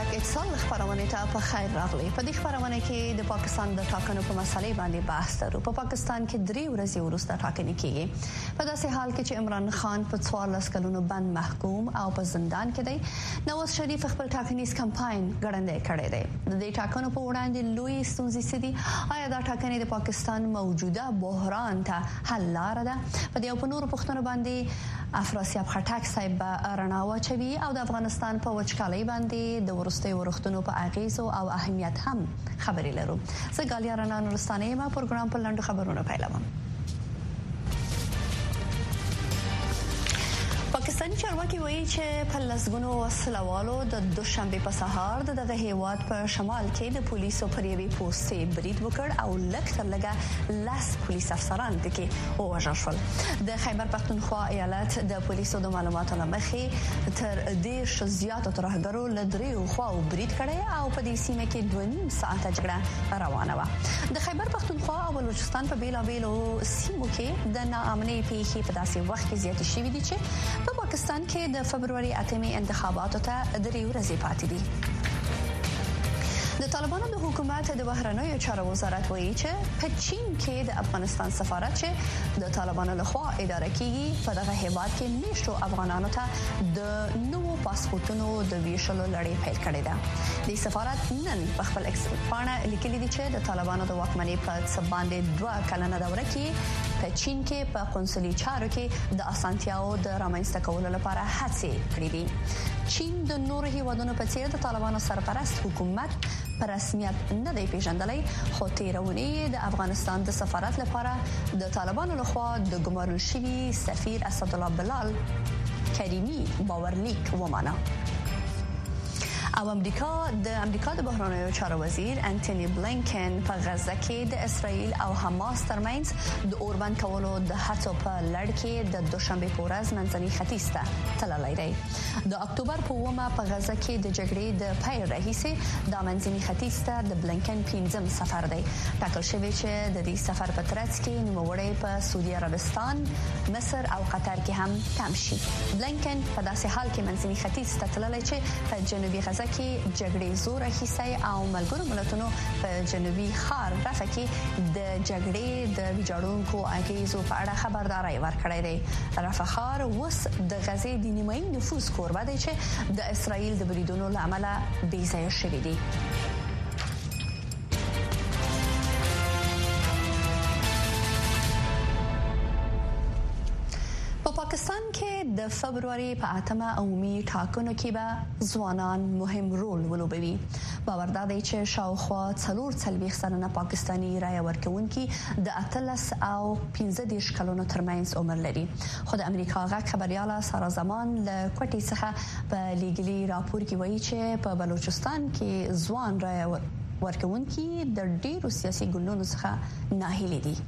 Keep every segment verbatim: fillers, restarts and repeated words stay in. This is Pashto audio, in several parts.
اتصال خبرونه ته په خیر راغلی. په دې خبرونه کې د پاکستان د ټاکنو په مسلې باندې بحث درو. په پاکستان کې درې ورځې وروسته ټاکنې کیږي. په داسې حال کې چې عمران خان په څوارلس کلونو بند محکوم او په زندان کې دی، نواز شریف خپل ټاکنیز کمپاین ګړندی کړی دی. د دې ټاکنو په وړاندې لوی ستونزې سدي. آیا دا ټاکنې د پاکستان موجوده بحران ته حل لاره ده؟ په دې او په نورو پوښتنو باندې افراسیاب خټک صاحب رڼا واچوي او د افغانستان په وچکالۍ باندې د ورستي ورختونو په اغیزو او اهمیت هم خبرې لرو. زه ګالیا رڼا نورستاني ما پروګرام په لنډو خبرونو پیلوم. پاکستاني چارواکي وایي چې په لسګونو وسلوالو د دوشنبه په سهار د هیواد په شمال کې د پولیسو پر یوې پوستې برید وکړ او لږ تر لږه لاس پولیس افسران پکې ووژل شول. د خیبر پختونخوا ایالت د پولیسو د معلوماتو لمخې تر دېرش زیاتو ترهګرو له دریو خواو برید کړی او په دې سیمه کې دوه نیم ساعته جګړه روانه وه. د خیبر پختونخوا او بلوچستان په بیلابیلو سیمو کې د ناامنۍ پیښې په داسې وخت کې زیاتې شوې دي چې په پاکستان کې د فبرवरी اتمې انتخاباتو ته درې ورځې پاتې دي. د طالبانو د حکومت د بهرنیو چارو وزارت وایي چې په چین کې د افغانستان سفارت چې د طالبانو لخوا اداره کیږي په دغه هیواد کې میشتو افغانانو ته د نوو پاسپورتونو د ویشلو لړۍ پیل کړې ده. د سفارت نن په خپل ایکس باندې لیکلي دي چې د طالبانو د واکمنۍ په څ باندې دوه کلنه دوره کې په چین کې په قونسلي چارو کې د اسانتیاو د رامنځته کولو لپاره هڅې کړې دي. چین د نورو هیوادونو په څیر د طالبانو سرپرست حکومت په رسمیت نه دی پیژندلی، خو تیرونی د افغانستان د سفارت لپاره د طالبانو لخوا د ګمارل شوي سفیر اسدالله بلال کریمی باورلیک ومانه. او امریکا د امریکا د بهرنیو چارو وزیر انټونی بلینکن په غزه کې د اسرائیل او حماس ترمنځ د اوربند کولو د هڅو په لړ کې د دوشنبه په ورځ منځني ختیځ ته تللی دی. د اکتوبر په اومه په غزه کې د جګړې د پیل راهیسې د منځني ختیځ ته د بلینکن پنځم سفر دی. ټاکل شوی چې د دې سفر په ترڅ کې نوموړی په سعودي عربستان، مصر او قطر کې هم تم شي. بلینکن په داسې حال کې منځني ختیځ ته تللی چې په جنوبي غزه کې جګړې زور اخیستی او ملګرو ملتونو په جنوبي خار رفح کې د جګړې د ویجاړونکو اغیزو په اړه خبرداري ورکړې ده. رفح خار اوس د غزې د نیمایي نفوس کوربه دی چې د اسرائیل د بریدونو له امله بې ځایه شوی دی. پاکستان کې د فبرवरी په اتمه عمومي ټاکنو کې به ځوانان مهم رول ولوبوي. باور دا دی چې شاوخوا څلور څلوېښت سلنه پاکستاني رایه ورکوونکي د اتلس او پنځه دېرش کلونو ترمنځ عمر لري. خو د امریکا غږ خبرياله سارا زمان له کوټې څخه په لیګلي راپور کې وایي چې په بلوچستان کې ځوان رایه ورکوونکي د ډېرو سیاسي ګوندونو څخه ناهیلي دي.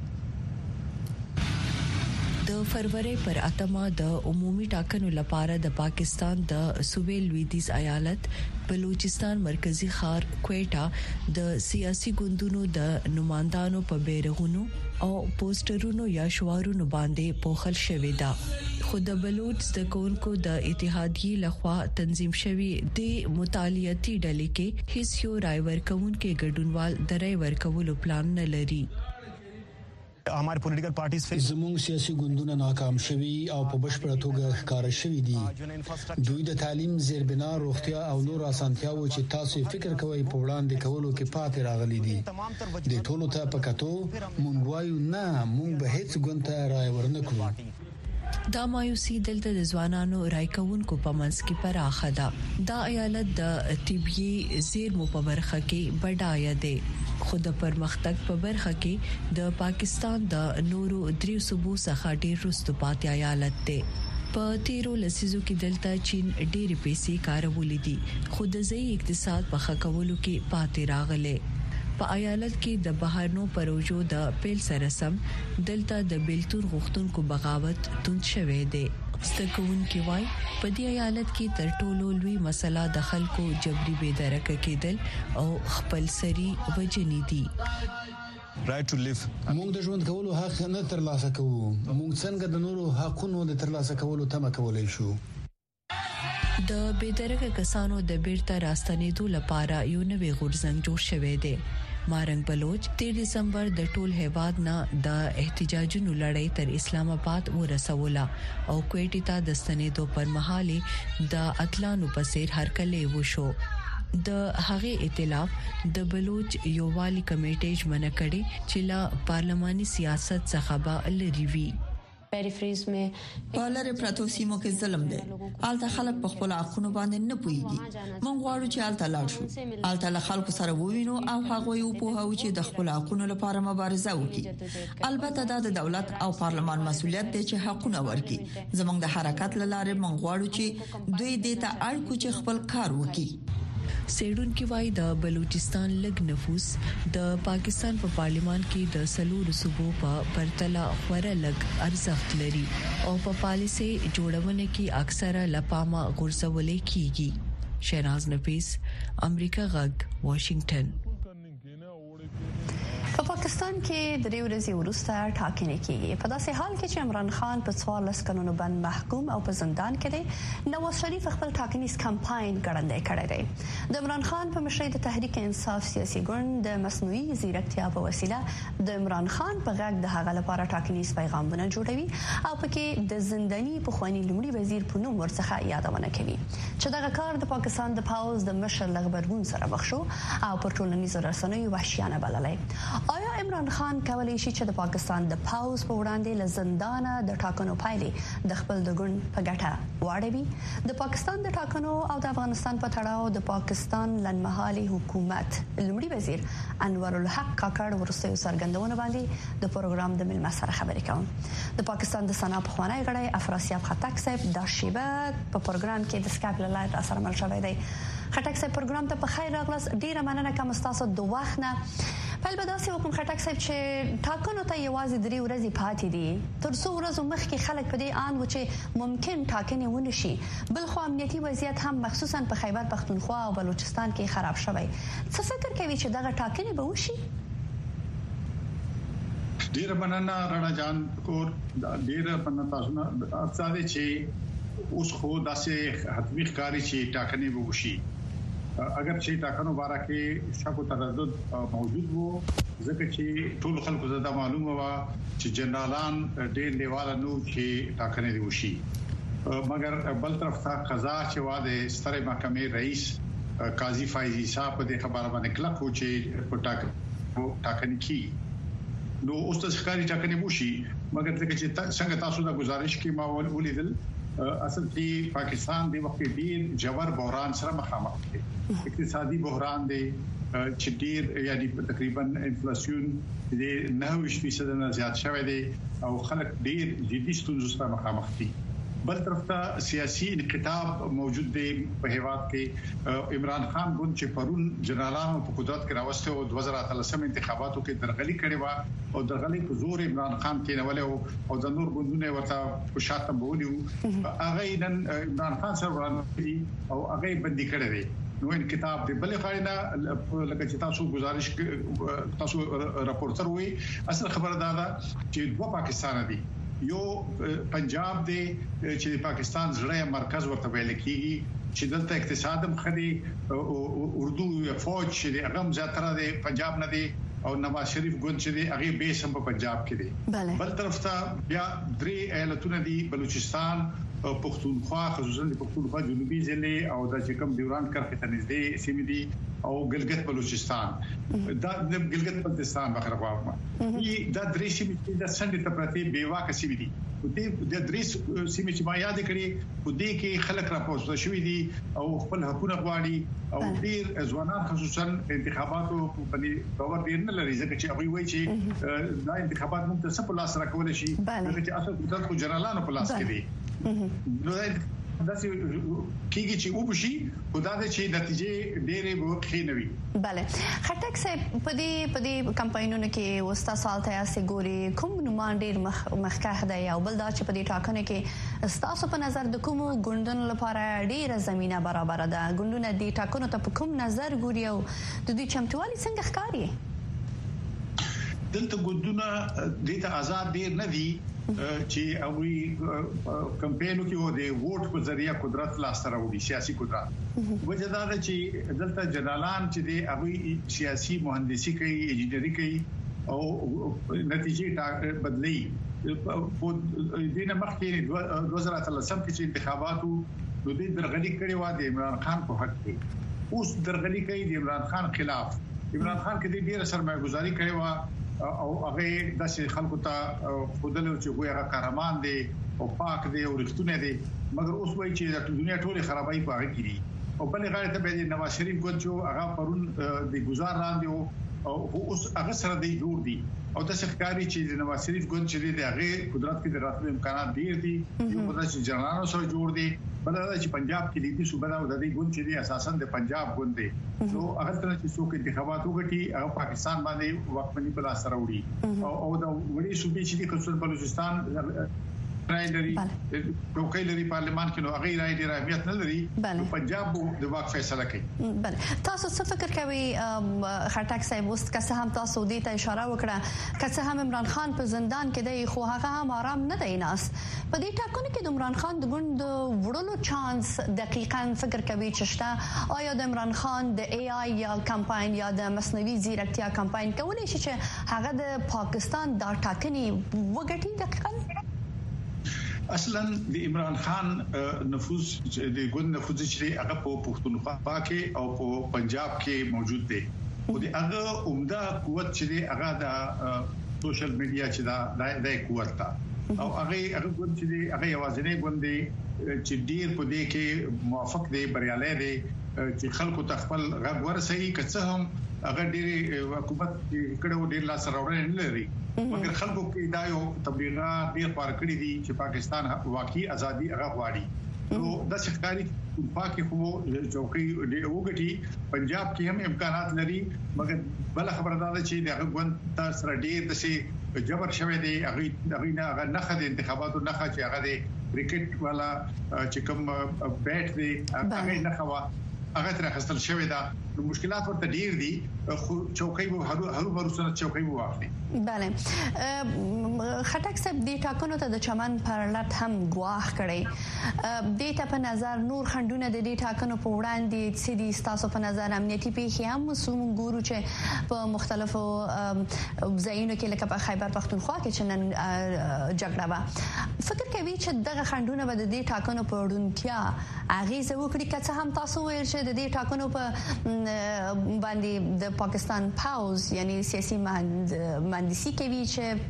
د فروری پر اتمه د عمومي ټاکنو لپاره د پاکستان د صوبې لویدیځ ایالت بلوچستان مرکزی ښار کوئټه د سیاسي ګوندونو د نمائندانو په بیرغونو او پوسټرونو یا شعارونو باندې پوښل شوې ده. خو د بلوچ د کونکو د اتحادیې لخوا تنظیم شوی د مطالعاتي ډلې کې هیڅ یو رای ورکوونکو ګډونوال د رای ورکولو پلان نه لري. हमारे political parties زموږ سیاسي ګوندونه ناکام شوي او په بشپړه توګه ښکار شوي دي. دوی د تعلیم، زیربنا، روغتیا او نور اسانتیاو چې تاسو فکر کوئ په وړاندې کولو کې پاتې راغلي دي. د ټولو ته پکاتو مونږ وایو نه، مونږ به هیڅ ګوند ته رای ورنکړو. دا مایوسی دلته د ځوانانو رای کوونکو په منځ کې پراخه ده. دا ایالت د طبي زیرمو په برخه کې بډایه دی، خو د پرمختګ په برخه کې د پاکستان د نورو دریو صوبو څخه ډیر وروسته پاتې ایالت دی. په تیرو لسیزو کې دلته چین ډېری پیسې کارولې دي، خو د ځای اقتصاد په ښه کولو کې پاتې راغلی. په ایالت کې د بهرنو پروژو د پیل سره سم دلته د بیلتون غوښتونکو بغاوت توند شوی دی. ستکونکي وای په دې ایالت کې تر ټولو لوی مسله د خلکو جبري بېدرکه کېدل او خپل سری وجنې دي. right to live. موږ د ژوند کولو حق نه ترلاسه کوو. موږ څنګه د نورو حقونو د ترلاسه کولو تمه کولای شو؟ د بيدرګه کسانو د بیرته راستنېدو لپاره یو نوی غورځنګ جوړ شوی دی. مارنګ بلوچ تیر دسمبر د ټول هیواد نه د احتجاجونو لړۍ تر اسلام آباد ورسوله او کوټې ته د ستنېدو پر مهال د اتلانو په څیر هرکلې وشو. د هغه ائتلاف د بلوچ یووالي کمیټې ژمنه کړې چې لا پارلماني سیاست څخه به لري وي. پالر پراتو سیمو کې ظلم دی. آلته خلک په خپل حقونو باندې نه پوهیږي. موږ غواړو چې آلته لاړ شو. آلته له خلکو سره ووینو او هغه یو په هاو چې د خپل حقونو لپاره مبارزه وکړي. البته دا د دولت او پارلمان مسولیت دی چې حقونه ورکړي. زموږ د حرکت لاره موږ غواړو چې دوی دې ته اړ کو چې خپل کار وکړي. سیډون کې وای د بلوچستان لګ نفوس د پاکستان په پارلیمان کې د سلور صوبو په پرتله خورا لګ ارزښت لري او په پالیسي جوړونه کې اکثره لپامه غورځولې کیږي. شهناز نفیس، امریکا غږ، واشنگټن. په پاکستان کې د ورځې وروسته ټاکنې کیږي. په داسې حال کې چې عمران خان په څوارلس کلونو باندې محکوم او په زندان کې دی، نواز شریف خپل ټاکنیز کمپاین ګړندی کړی دی. د عمران خان په مشرۍ د تحریک انصاف سیاسي ګوند د مصنوعي ځیرکتیا په وسیله د عمران خان په غږ د هغه لپاره ټاکنیز پیغامونه جوړوي او پکې د زنداني پخوانی لومړي وزیر په نوم ورڅخه یادونه کوي چې دغه کار د پاکستان د پاوز د مشر لغبرګون سره مخ شو او پر ټولنیزو رسنیو وحشیانه بللای. آیا عمران خان کولای شي چې د پاکستان د پاوز په وړاندې له زندانه د ټاکنو پایلې د خپل د ګوند په ګټه واړوي؟ د پاکستان د ټاکنو او د افغانستان په تړاو د پاکستان لنمحالي حکومت لومړي وزیر انور الحق کاکړ ورسره سرګندونه باندې د پروګرام د ملما سره خبرې کوم. د پاکستان د سنا په خوانی غړی افراسیاب خټک صاحب د شیبه په پروګرام کې د سکایپ لایو سره مل شوی دی. خټک صاحب پروګرام ته په خیر راغلاست. ډیره مننه کوم تاسو د وخت نه. په البته سه حکومت خټک صاحب چې ټاکنو ته یوازې درې ورځې پاتې دي، تر څو ورځې مخکې خلک په دې آند و چې ممکن ټاکنې ونشي. بل خو امنیتي وضعیت هم مخصوصا په خیبر پختونخوا او بلوچستان کې خراب شوی. څه فکر کوي چې دغه ټاکنې به وشي؟ ډیره مننه رانا جان کور. ډیره مننه تاسو نه افساده چې اوس خو داسې حتمی ښکاری چې ټاکنې به وشي. اگر چې ټاکنو باره کې شک او تردد موجود وو، ځکه چې ټول خلکو زده معلومه و چې جنرالان ډېر لیواله نو چې ټاکنې دی وشي. مګر بل طرف ته قضا چې واده ستره محکمې رئیس قاضي فایزي صاحب په خبره باندې کلک و چې په ټاکنو ټاکنې کی نو اوس د ښکاری ټاکنې وشي. مګر ځکه چې څنګه تاسو د گزارش کې ما ولیدل، اصل کې پاکستان د وخت ډیر جوړ بحران سره مخامخ دی. اقتصادي بحران دی چې ډیر یعنی تقریبا انفلیشن د نهه فیصد نه زیات شوی دی او خلک ډیر جدي ستونزو سره مخامخ دي. بل طرف ته سیاسي انقلاب موجود دی په هیواد کې. عمران خان ګوند چې پرون جنرالانو په قدرت کې راوسته او دوه زره اتلسم انتخاباتو کې درغلي کړې و او درغلي په زور عمران خان کې نوول او د نور ګوندونه ورته په شاته بولیو. هغه نن عمران خان سره ورانه او هغه بندي کړی دی. نو انقلاب دی. بل خاینه لکه چې تاسو گزارش تاسو راپورټر وي، اصل خبره دا ده چې دوه پاکستان دي. یو پنجاب دی چې پاکستان زړه مرکز ورته ویل کیږي چې دلته اقتصاد هم خدي، اردو یا فوج چې هغه زیاتره دی پنجاب نه دی او نواز شریف ګوند چې دی هغه بیس هم په پنجاب کې دی. بل طرف ته بیا درې ایالتونه دي، بلوچستان، پختونخوا، خصوصا د پختونخوا جنوبي ضلع او د چکم دیوران کرخه ته نږدې سیمې دي او ګلګت بلوچستان. دا د ګلګت بلوچستان بخره واغما ای دا درې سیمې چې د سند ته پرته بیواکه سیمې دي. د درې سیمې چې ما یاد کړې په دې کې خلک راپورته شوې دي او خپل حقوق غواړي او ډیر ځوانان خصوصا انتخاباتو باندې باور ډیر نه لري، ځکه چې هغه وایي چې دا انتخابات موږ ته څه په لاس راکول شي، ځکه چې اصل قدرت خو جنرالانو په لاس کې دي. نو دا چې کیږي چې وبشي خدای دې چې نتیجې ډېرې وخت نه وي. bale خټک صاحب په دې په دې کمپاینونو کې وستا سال ته اسې ګوري کوم نومان ډېر مخکې دی او بل دا چې په دې ټاکنه کې ستاسو په نظر د کوم ګوندونو لپاره ډېره زمينه برابر ده؟ ګوندونه دې ټاکنو ته په کوم نظر ګوري او د دې چمتوالي څنګه ښکاري؟ دلته ګوندونه د ته آزاد ډیر نه دي چې هغه کمپاینو کې و د ووټ په ذریعہ قدرت لا سره وړي سیاسي قدرت وجدا ده چې دلته جنرالان چې د هغه سیاسي مهندسي کوي انجینری کوي او نتیجې بدلی په دینه مخکې دوه زره اتلسم کې چې انتخاباتو د دې درغلي کړي و د عمران خان په حق کې اوس درغلي کوي د عمران خان خلاف عمران خان کې ډیره سرمایه‌ګذاري کړې و او هغه د خلکو ته خودلو چې هغه قهرمان دي او پاک دي او رښتونه دي مګر اوس وایي چې د دنیا ټوله خرابای په هغه کې دي او بل غاړه ته به نواز شریف ګوتو هغه پرون د گزار راندې او اوس هغه سره دی جوړ دي او د ښکاری چې د نواز شریف ګوند چې د هغه قدرت کې د راتلو امکانات ډیر دي یو خدای چې جنرالانو سره جوړ دي بل دا چې پنجاب کې لیدي صوبه دا د دې ګوند چې دی اساسا د پنجاب ګوند دی نو هغه تر چې څوک انتخابات وکړي هغه پاکستان باندې وقفنی په لاس راوړي او دا وړي صوبې چې د خصوصا بلوچستان رایلري ټوکې لري پارلمان کې نو هغه رائے ډیر اهمیت نه لري پنجاب د واک فیصله کوي بله تاسو څه فکر کوئ خټک صاحب اوس که څه هم تاسو دې ته اشاره وکړه که څه هم عمران خان په زندان کې دی خو هغه هم آرام نه دی ناست په دې ټاکنو کې د عمران خان د ګوند وړلو چانس دقیقاً فکر کوي چې شته آیا د عمران خان د ای آی یا کمپاین یا د مصنوعي ځیرکتیا کمپاین کولی شي چې هغه د پاکستان د ټاکنې وګټي دقیقاً اصلا د عمران خان نفوذ د ګوند نفوذ چې هغه په پښتونخوا کې او په پنجاب کې موجود دی او د هغه عمده قوت چې هغه د سوشل میډیا چې دا د قوت تا او هغه هغه ګوند چې هغه یوازینی ګوند دی چې ډیر په دې کې موافق دی بریالي دی چې خلکو ته خپل غږ ورسوي که څه هم هغه ډیر حکومت کړه ډیر لا سره وړاندې نه لري مګر خلکو کې دا یو تبلیغات ډیر پار کړی دي چې پاکستان واقعي ازادي هغه غواړي نو د ښکاری پاکي خو چوکۍ دی وګټي پنجاب کې هم امکانات لري مګر بل خبردار چې د غوند تر سره ډیر د سي جبر شوه دی هغه هغه نه هغه نه د انتخاباتو نه چې هغه د کرکټ والا چې کوم بیٹ دی هغه نه خوا هغه تر خپل شوی دا مشکلات ورته ډیر دي خو چوکۍ وو هرو هرو ورسره چوکۍ وو واخلي بله خټک صاحب د ټاکنو ته د چمن پرلط هم گواه کړي د ته په نظر نور خندونه د دې ټاکنو په وړاندې چې د تاسو په نظر امنیتي پیښې هم مسوم ګورو چې په مختلفو ځایونو کې لکه په خیبر پختونخوا کې چې نن جګړه و فکر کوي چې دغه خندونه به د دې ټاکنو په وړاندتیا اغیزه وکړي که څه هم تاسو ویل چې د دې ټاکنو په باندې د پاکستان پاوز یعنی سیاسي مهندسي کوي چې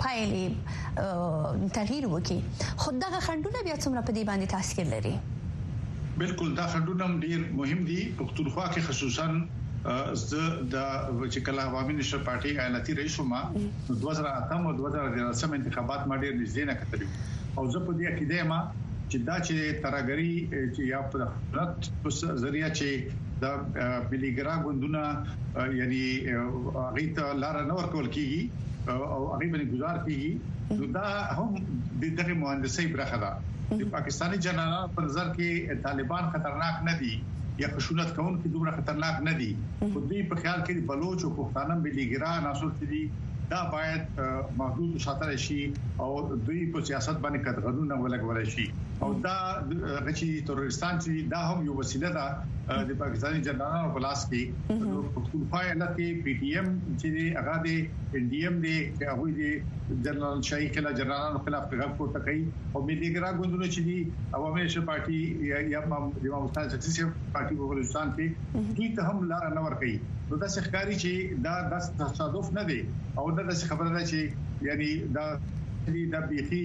پایلې تغییر وکړي خو دغه خندونه بیا څومره په دې باندې تاثیر لري بالکل دا خندونه ډیر مهم دي پښتونخوا کې خصوصا د چې کله عوامي نشر پارټي ایالتي رئیس ما دوه زره اتم او دوه زره دولسم انتخابات ما ډیر نږدې نه کتلې او زه په دې کې دیم چې دا چې ترګری چې یا په رات په ذریعہ چې د مليګرا غوندونه یعنی هغه ته لار نه ورکول کیږي او هغه باندې گزار کیږي دا هم د دغه مهندسي برخه ده د پاکستاني جنرال په نظر کې طالبان خطرناک نه دي یا خشونت کوون کې دومره خطرناک نه دي خو دوی په خیال کې بلوچ او پښتانه مليګرا ناسور دي دا باید محدود ساتل شي او دوی په سیاست باندې قدغنونه ولګول شي او دا غچي تروریستان چې دا هم یو وسیله ده د پاکستاني جنرالانو په لاس کې نو پښتونخوا کې پی ټی ایم چې هغه د ان ډي ایم دی هغه د جنرال شاهي کله جنرالانو خلاف غږ پورته کوي او مليګرا ګوندونه چې دي عوامي نشر پارټي یا د مستقل سیاسي پارټي په بلوچستان کې دوی ته هم لار نه ور کوي نو دا ښکاری چې دا د تصادف نه دی او دا د خبره ده چې یعنی دا دا بيخي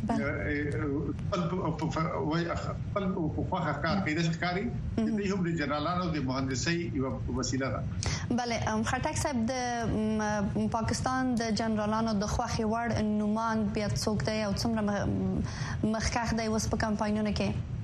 خپل خپل په خواخ کار کوي د ښکاری د هم د جنرالانو د مهندسي یو وسیله ده بله خټک صاحب د پاکستان د جنرالانو د خواخي وړ نومان بیا څوک دی او څومره مخکخ دی وس په کمپاینونو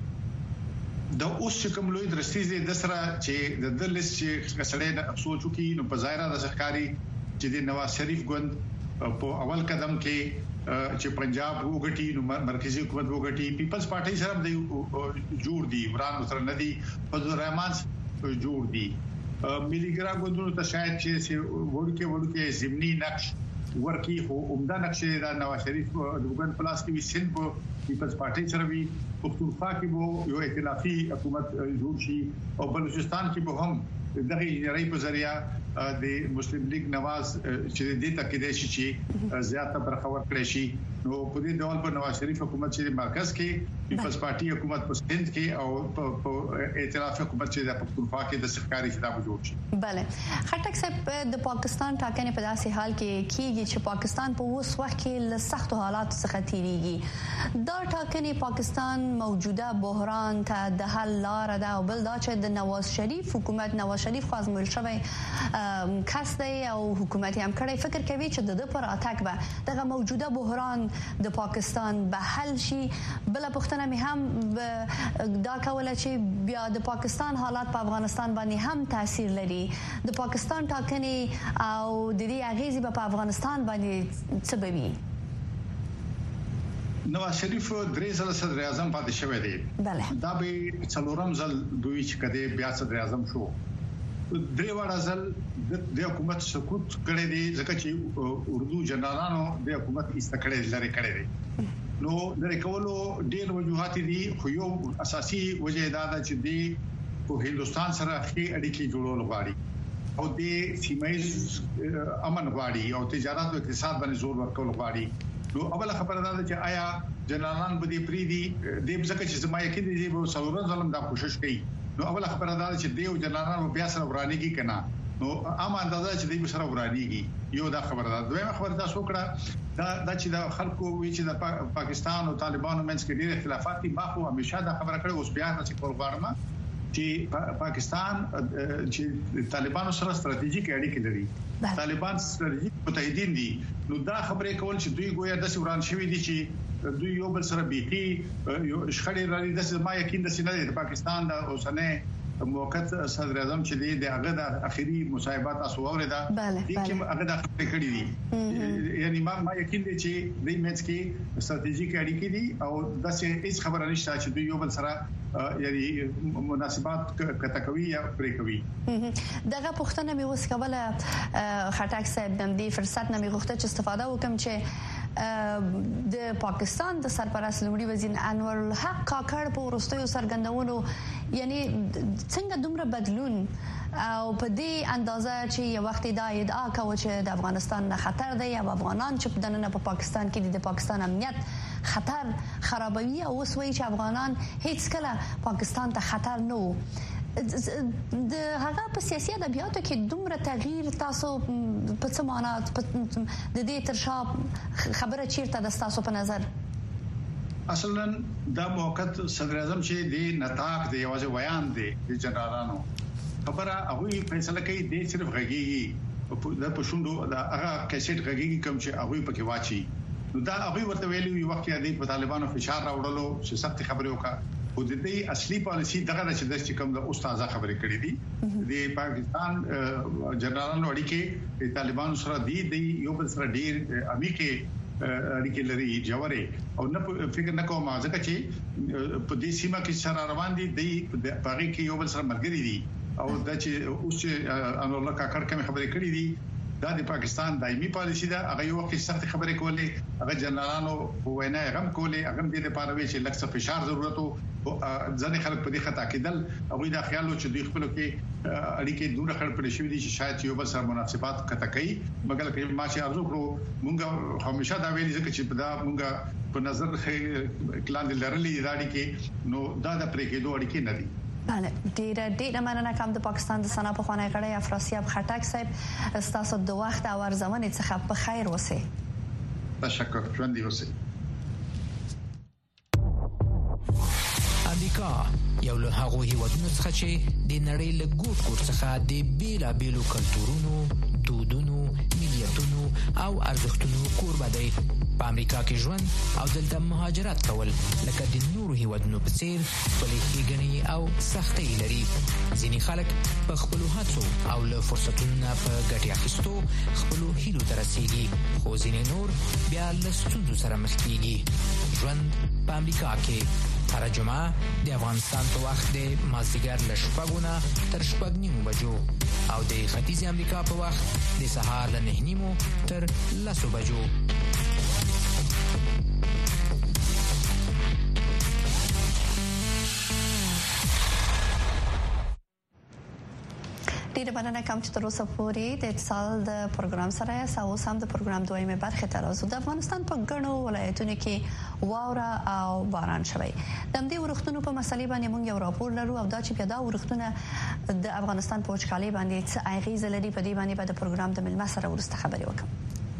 کې دا اوس کوم لوی درستیزه د سره چې د دلس چې کسړې د افسوس کوي نو په ظاهره د ښکاری چې د نواز شریف ګوند په اول قدم کې چې پنجاب وګټي نو مرکزی حکومت وګټي پیپلز پارټي سره د جوړ دي عمران سره ندي فضل الرحمن جوړ دي مليګرا ګوندونو ته شاید چې ورکه ورکه زمینی نقش ورکی خو عمده نقشه دا نواز شریف د وګن پلاس کې سند په پیپلز پارټي سره وی پښتونخوا کې وو یو ائتلافي حکومت جوړ شي او بلوچستان کې به هم دغه انجنیری په ذریعہ د مسلم لیگ نواز چې د دې تکیدې شي چې زیاته برخه ورکړي شي نو په دې ډول په نواز شریف حکومت چې مرکز کې پیپلز پارټي حکومت په سند کې او په ائتلافي حکومت چې د پښتونخوا کې د سرکاري خدمات جوړ شي. بله خټک صاحب د پاکستان ټاکنې په داسې حال کې کیږي چې پاکستان په اوس وخت کې له سختو حالاتو څخه تیریږي. دا ټاکنې پاکستان موجوده بحران ته د حل لار ده او بل دا چې د نواز شریف حکومت نواز شریف خاصمول شوی کس دی او حکومت هم کړی فکر کوي چې د د پر اتاک به دغه موجوده بحران د پاکستان به حل شي. بل پښتنه مې هم دا کوله چې بیا د پاکستان حالات په افغانستان باندې هم تاثیر لري. د پاکستان ټاکنې او د دې اغیزې په افغانستان باندې څه به وي؟ نواز شریف درې ځله صدر اعظم پاتې شوی دی. بله دا به څلورم ځل دوی چې کده بیا صدر اعظم شو. درې وړه ځل د حکومت سقوط کړی دی ځکه چې اردو جنرالانو د حکومت استقلال لري کړی دی. نو د ریکولو ډېر وجوهات دي خو یو اساسي وجه دا ده چې د په هندستان سره ښې اړیکې جوړول غواړي او د سیمایي امن غواړي او تجارت او اقتصاد باندې زور ورکول غواړي. نو اوله خبره ده چې آیا جنرالان به دې پریدي د ځکه چې زما یقین دی چې څلورم ظلم دا کوشش کوي. نو اوله خبره ده چې دیو جنرالان بیا سره ورانیږي کنه نو عام اندازه چې دوی سره ورانیږي یو دا خبره ده. دویمه خبره دا څوکړه دا د چې د خلکو وی چې د پاکستان او طالبانو منځ کې ډېر اختلافات دي. ما خو همیشه دا خبره کړې اوس بیا چې کول غواړم چې پاکستان چې طالبانو سره ستراتیژیک اړیکې لري. طالبان ستراتیژیک متحدین دي. نو دا خبره کول چې دوی ګویا د سوران شوی دي چې دوی یو بل سره بيخي یو شخړې لري. د ما یقین د سینې د پاکستان د اوسنۍ موقت صدر اعظم چې دی د هغه د اخیری مصاحبات تاسو اوریدا دي چې هغه د خپل کړی دي. یعنی ما ما یقین دی چې د میټس کې ستراتیژیک اړیکې دي او داسې هیڅ خبره نشته چې دوی یو بل سره یعنی مناسبات کته کوي یا پرې کوي. دغه پښتنه مې اوس کوله خټک صاحب د دې فرصت نه مې غوښته چې استفاده وکم چې د پاکستان د سرپرست لومړي وزیر انور الحق کاکړ په ورستیو سرګندونو یعنی څنګه دومره بدلون او په دې اندازه چې یو وخت دا ادعا کوي چې د افغانستان نه خطر دی او افغانان چې د نن په پاکستان کې د پاکستان امنیت خطر خرابوي او اوس وایي چې افغانان هیڅ کله پاکستان ته خطر نه وو. د هغه په سیاسي ادبیاتو کې دومره تغییر تاسو په څه معنا د دې ترشا خبره چیرته د تاسو په نظر؟ اصلا دا موقت صدر اعظم چې د نتاق دی یوازې بیان دی د جنرالانو خبره هغه فیصله کوي د صرف غږیږي د پښوندو دا هغه کیسټ غږیږي کوم چې هغه پکې واچي. نو دا هغه ورته ویلي یو وخت کې د طالبانو فشار راوړلو چې سخت خبرې وکړه او د دې اصلي پالیسی دغه چې د کوم د استاد خبرې کړې دي د پاکستان جنرالانو اړیکې د طالبانو سره دی د یو بل سره ډیر امیکه اړیکې لري جوړه او نه فکر نه کوم ځکه چې په دې سیمه کې سره روان دي د پاره کې یو بل سره مرګري دي او د چې اوس انور الله کاکړ کوم خبرې کړې دي دا د پاکستان دایمي پالیسی ده. هغه یو وخت سخت خبرې کولې هغه جنرالانو په وینا غم کولې هغه دې لپاره وی چې لکه فشار ضرورت او ځنې خلک په دې خطا کېدل هغه دا خیال و چې دوی خپل کې اړیکې دوره خړ پړې شوې دي چې شاید یو بل سره مناسبات کته کوي مګر کې ما چې ارزو کړو مونږ همیشه دا ویلي چې په دا مونږ په نظر کلاند لرلې دا اړیکې نو دا د پرې کېدو اړیکې نه دي. بله ډیر ډیر مننه کوم د پاکستان د سنا په خانه غړی افراسیاب خټک صاحب تاسو د وخت او ارزونه څخه په خیر اوسئ. تشکر ژوند دی اوسئ. امریکا یو له هغو هیوادونو څخه چې د نړۍ له ګوټ ګوټ څخه د بیلابیلو کلتورونو دودونو ملیتونو او ارزښتونو کوربه دی. په امریکا کې ژوند او دلته مهاجرت کول لکه د نورو هیوادونو په څیر خپلې ښېګڼې او سختۍ لري. ځینې خلک په خپلو هڅو او له فرصتونو نه په ګټې اخیستو خپلو هیلو ته رسیږي خو ځینې نور بیا له ستونزو سره مخ کیږي. ژوند په امریکا کې هر جمعه د افغانستان په وخت د مازدیګر له شپږو نه تر شپږ نیمو بجو او د ختیځ امریکا په وخت د سهار له نه نیمو تر لسو بجو. ډیره مننه کوم چې تر اوسه پورې د اتصال د پروګرام سره یاست. اوس هم د پروګرام دویمه برخه ته راځو. د افغانستان په ګڼو ولایتونو کې واوره او باران شوی. د همدې ورښتونو په مسلې باندې موږ یو راپور لرو او دا چې بیا دا ورښتونه د افغانستان په وچکالۍ باندې څه اغیز لري په دې باندې به د پروګرام د ملما سره ورسته خبرې وکړو.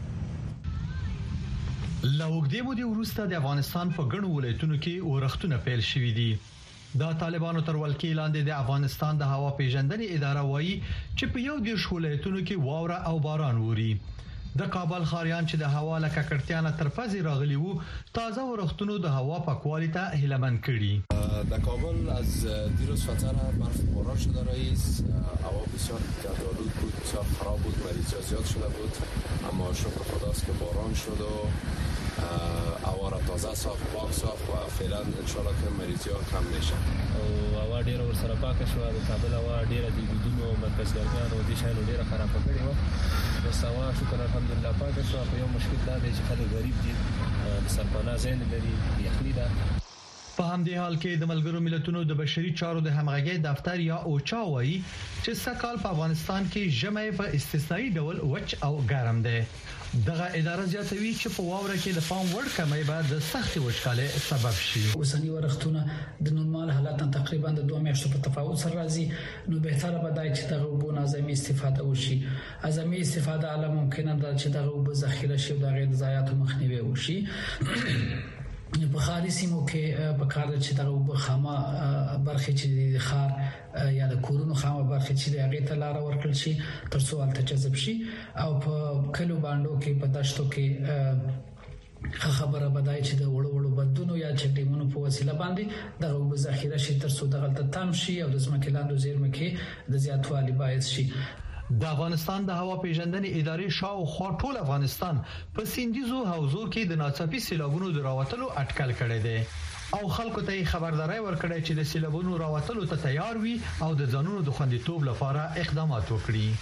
لاوګدې مو د ورسته د افغانستان په ګڼو ولایتونو کې ورښتونه پیل شوي دي. دا طالبانو تر ولکې لاندې د افغانستان د هوا پیژندنې اداره وایي چې په یو دیرش ولایتونو کې واوره او باران ووري. د کابل خاریان چې د هوا له ککړتیا نه تر پزې راغلي وو تازه ورښتونو د هوا پاکوالي ته هیلهمند کړي. در کابل از دیروز فتره برف باران شده رئیس، هوا بسیار گردآلود بود، بسیار خراب بود، مریض زیاد شده بود، اما شکر خداست که باران شد و هوا را تازه ساخت، پاک ساخت و فعلا انشالله که مریضی ها کم میشه. او هوا ډیره ورسره پاکه شو. د کابل هوا ډیره د دودونو مرکزګران او د شایلو ډیره خراب کړې و. بس هوا شکر الحمدلله پاکه شو. په یو مشکل دا دی چې خلک غریب دي، د سرپناه ځای نه لري، یخني ده. په همدې حال کې د ملګرو ملتونو د بشري چارو د همغږۍ دفتر یا اوچا وایي چې سکهال په افغانستان کې ژمي په استثنایی ډول وچ او ګرم دی. دغه اداره زیاتوي چې په واوره کې د پام وړ کمی به د سختي وچکالۍ سبب شي. اوسنی ورښتونه د نورمال حالت تقریبا د دوه میاشتو په تفاوت سره راځي، نو بهتره به دی چې دغه وبو نظامي استفاده وشي. اعظمي استفاده علا ممکنه ده چې دغه وبو ذخیره شي او د غیر ضایعاتو مخنیوي وشي. په خاري سیمو کې په کار چې دغه وبو خامه برخه چې د خار یا د کورونو خامه برخه چې د هغه ته لار ورکړل شي تر څو الته جذب شي، او په کلو باندې کې په دشتو کې خبره بدای چې د وړو وړو بندونو یا چې ډیمونو په وسیله باندې دغه وبو ذخیره شي تر څو دغه ته تم شي او د ځمکې لاندې زیرمه کې د زیاتوالي باعث شي. د افغانستان د هوا پیژندنې ادارې شاوخوا ټول افغانستان په سیندیزو حوزو کې د ناڅاپي سیلابونو د راوتلو اټکل کړی دی او خلکو ته خبرداري ورکړی چې د سیلابونو راوتلو ته تیار وي او د ځانونو د خوندیتوب لپاره اقدامات وکړي.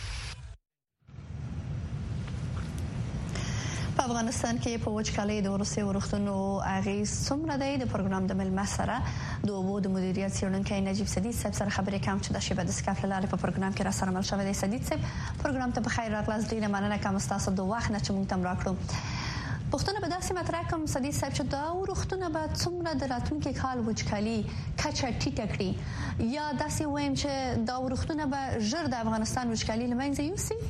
په افغانستان کې په وچکالۍ د ورسې ورښتونو اغیز څومره دی؟ د پروګرام د ملما سره د اوبو د مدیریت څېړونکی نجیب سدید صاحب سره خبرې کوم چې د شیبه د سکاف لاره په پروګرام کې را سره مل شوی دی. سدید صاحب پروګرام ته بخیر راغلاست. ډیره مننه کوم تاسو د وخت نه چې موږ تم راکړو. پښتون به داسې مطرح کوم سدید صاحب چې دا ورښتونه به څومره د راتلونکي کال وچکالي کچه ټیټه کړي، یا داسې وایم چې دا ورښتونه به ژر د افغانستان وچکالي له منځه یوسي؟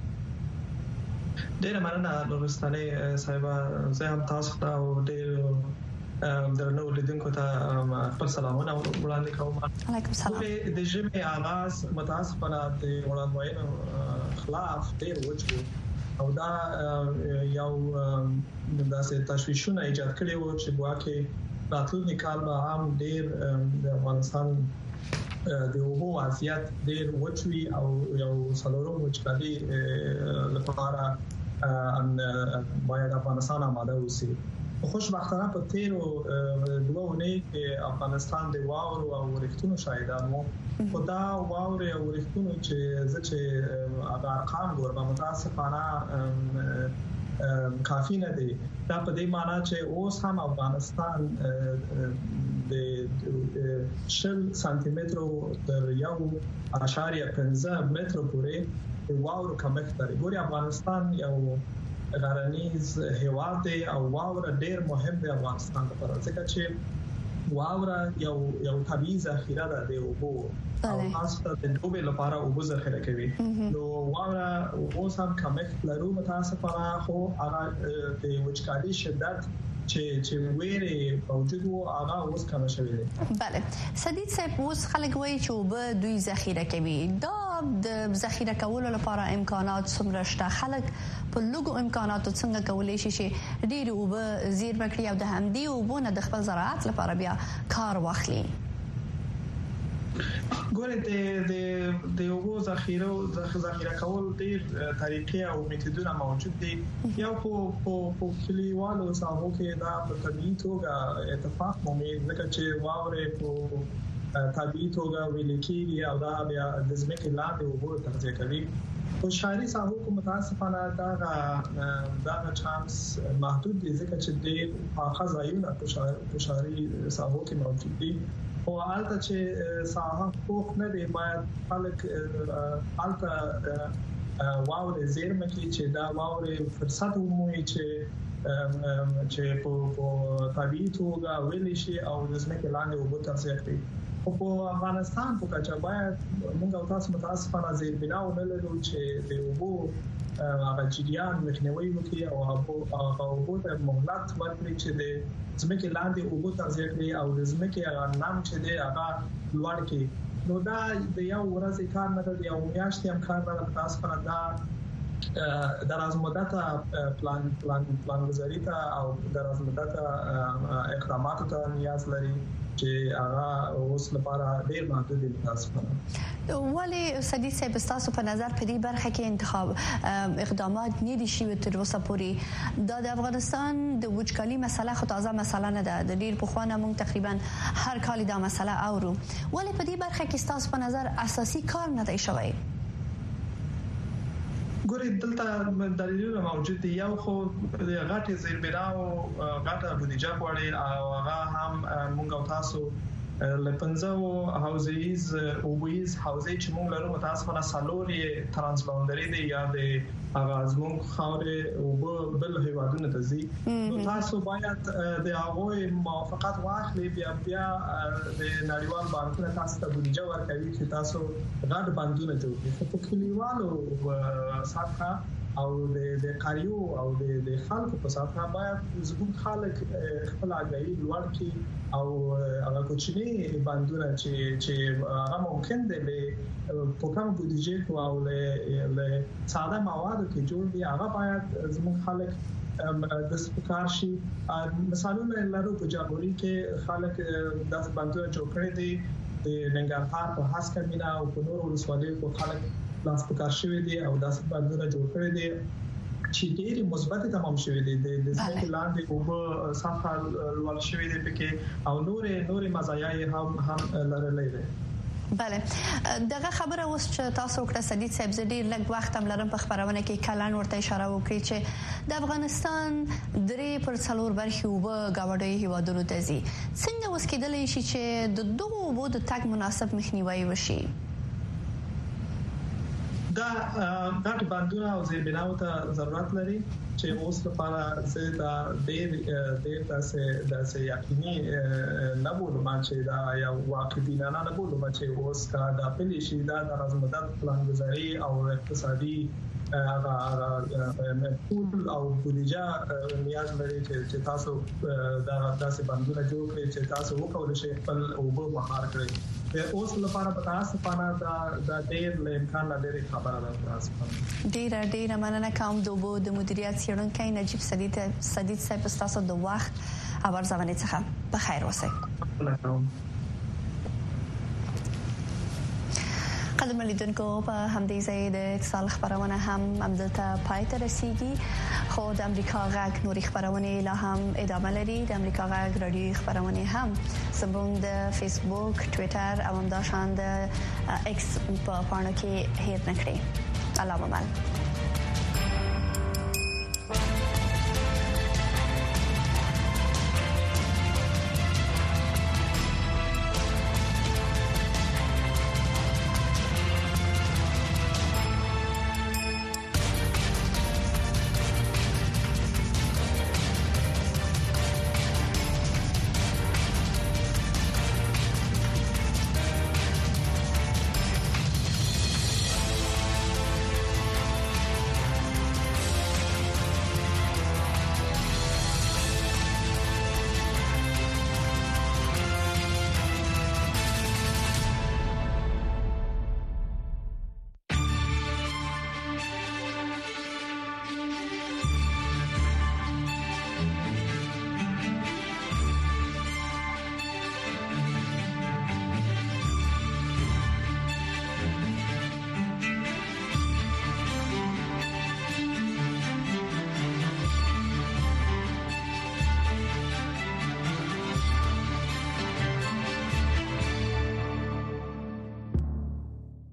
ډیره مننه نورستاني صاحب. زه هم تاسو ته او ډیر درنو لیدونکو ته خپل سلامونه وړاندې کوم. علیکم السلام. د ژمي آغاز متاسفانه د وړاندوینو خلاف ډیر وچ او دا یو داسې تشویشونه ایجاد کړي وو چې ګواکې راتلونکي کال به هم ډیر د افغانستان د اوبو وضعیت ډیر وچ وي او یو څلورم وچکالي لپاره ان باید افغانستان آماده اوسي. خوشبختانه په تیرو دوه اونۍ کې افغانستان د واورو او ورښتونو شاهدان وو. خو دا واورو او ورښتونو چې زه چې هغه ارقام ګورم متاسفانه کافي نه دي. دا په دې معنی چې اوس هم افغانستان د شل سانتي مترو تر یو اشاریه پنځه مترو پورې واورو کمښت لري. ګوري افغانستان یو غرنیز هیواد دی او واوره ډیر مهم دی افغانستان لپاره ځکه چې واوره یو یو طبيعي ذخیره ده د اوبو او خاصه د دوبه لپاره اوبو ذخیره کوي. نو واوره اوس هم کمښت لرو متاسفانه، خو هغه د وچکالي شدت چې چې ویری موجود وو هغه اوس کم شوی دی. بله سدید صاحب، اوس خلک وایي چې اوبه دوی ذخیره کوي. دا د ذخیره کولو لپاره امکانات څومره شته؟ خلک په لږو امکاناتو څنګه کولای شي چې ډېر اوبه زیرمه کړي او د همدې اوبو نه د خپل زراعت لپاره بیا کار واخلي؟ ګوره د د د اوبو ذخیره ذخیره کول ډیر طریقې او میتودونه موجود دي. یو په په کلیوالو ساحو کې دا په طبيعي توګه اتفاق مومي ځکه چې واورې په طبيعي توګه ویل کېږي او دا بیا د ځمکې لاندې اوبو تغذیه کوي. په شهري ساحو کې متاسفانه دا دا چانس محدود دي ځکه چې د پاخه ځایونه په شهري ساحو کې موجود دي او حالت چې ساحه پوخ نه دی باید خلک حالت واورې زیرمه کې چې دا واورې فرصت ومومي چې چې په طبيعي توګه ویلې شي او د ځمکې لاندې اوبو تغذیه کوي. په افغانستان په کچه باید موږ او تاسو متاسفانه زیربنا ولرو چې د اوبو هغه جریان مخنیوي وکړي او هغه اوبو ته مهلت ورکړي چې د ځمکې لاندې اوبو تغذیه کوي او د ځمکې هغه نام چې دی هغه لوړ کړي. نو دا د یو ورځې کار نه دی او میاشتې هم کار نه دی. تاسو په دا دراز مدته پلان پلان پلانګذاري ته او دراز مدته اقدامات ته نیاز لري چې هغه اوس لپاره ډېر محدود دي. تاسو ولی سدي صاحب تاسو په نظر په دې برخه کې انتخاب اقدامات نه دي شوي تر اوسه پورې د افغانستان د وچکالي مسله خو تازه مسله نه ده. د ډېر پخوانه موږ تقریبا هر کال دا مسله اورو. ولی په دې برخه کې تاسو په نظر اساسي کار نه دی شوی؟ ګورې دلته دلیلونه موجود دي. یو خو د غټي زیربنا او غټه بودیجه غواړي او هغه هم موږ او تاسو لپنځو هاوزیز او ویز هاوزي چې موږ لرو متاسفانه سالوري ترانسباوندري دی یا د هغه زموږ خاورې او بل هیوادونو ته ځي. نو تاسو باید د هغه موافقت واخلي بیا بیا د نړیوال بانکونو تاسو ته بودیجه ورکوي چې تاسو غټ بندونه جوړ کړئ. په کلیوالو ساته او د د کاریو او د د خلکو په ساته باید زموږ خلک خپل اګړي لوړ کړي او هغه کوچني بندونه چې چې هغه ممکن دي په کوم بودیجه او له ساده موادو کې جوړ دي هغه باید زموږ خلک د سپکار شي. مثالونه لرو په جاغوري کې خلک د بندونه جوړ کړي دي د ننګرهار په هسکه مینا او په نورو ولسوالیو کې خلک لاس پکار شوی دي او داسې بندونه جوړ کړي دي چې ډېری مثبت تمام شوی دي. د ځمکې لاندې اوبه صفه لوړ شوی دي پکې او نورې نورې مزایاوې هم هم لرلې دي. بله دغه خبره اوس چې تاسو وکړه سدید صاحب زړه لږ وخت هم لرم په خبرونه کې کلان ورته اشاره وکړي چې د افغانستان درې پر څلور برخې اوبه گاونډي هیوادونو ته ځي. څنګه اوس کېدلی شي چې د دغو اوبو د تګ مناسب مخنیوي وشي؟ دا غټ بندونه او زیربناو ته ضرورت لري چې اوس لپاره زه دا ډېر ډېر تاسو داسې یقیني نه بولم چې دا یو واقعي نه نه بولم چې اوس کا دا پلی شي دا د رازمدت پلانګذاري او اقتصادي هغه پول او بودیجه نیاز لري چې تاسو دا داسې بندونه جوړ کړئ چې تاسو وکولای شئ خپل اوبه مهار کړئ. اوس لپاره په تاسو باندې دا د ډېر امکان لري خبره ده. تاسو ډېر ډېر مننه کوم د اوبو د مدیریت څېړونکی نجیب سدید سدید صاحب تاسو د وخت او ارزونه څخه په خیر اوسئ. قدر لیدونکو په همدې ځای د اتصال خبرونه هم همدلته پای ته رسیدي. خو د امریکا غږ نوري خبرونه لا هم ادامه لري. د امریکا غږ رادیو خبرونه هم زموږ د فیسبوک، ټوئیټر او همداشان د ایکس په پاڼو کې هیر نه کړئ. الله مل